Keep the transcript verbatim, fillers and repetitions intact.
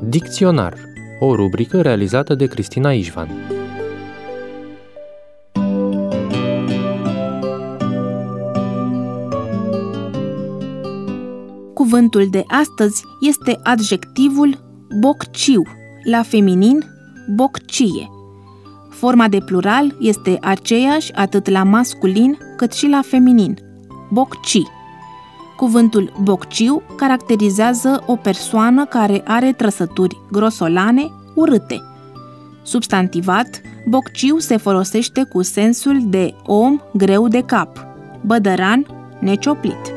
Dicționar, o rubrică realizată de Cristina Ișvan. Cuvântul de astăzi este adjectivul bocciu, la feminin boccie. Forma de plural este aceeași atât la masculin cât și la feminin, boccii. Cuvântul bocciu caracterizează o persoană care are trăsături grosolane, urâte. Substantivat, bocciu se folosește cu sensul de om greu de cap, bădăran, necioplit.